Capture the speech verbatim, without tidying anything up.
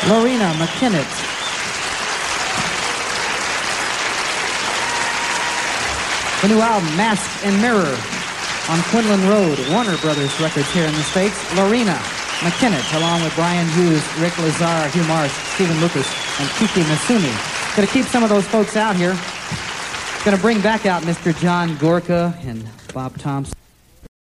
Lorena McKinnett. The new album, Mask and Mirror, on Quinlan Road, Warner Brothers Records here in the States. Lorena McKinnett, along with Brian Hughes, Rick Lazar, Hugh Marsh, Stephen Lucas, and Kiki Masumi. Gonna keep some of those folks out here. Gonna bring back out Mister John Gorka and Bob Thompson.